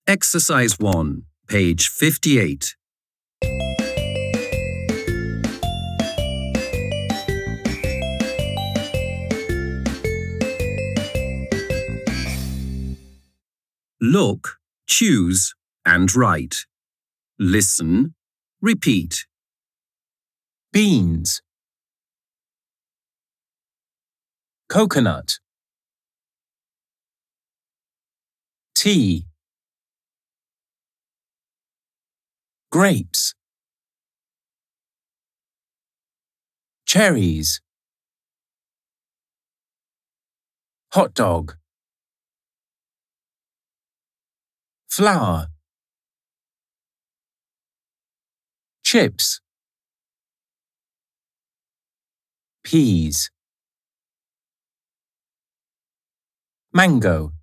Exercise 1, page 58. Look, choose, and write. Listen, repeat. Beans, coconut, tea, grapes, cherries, hot dog, flour, chips, peas, mango.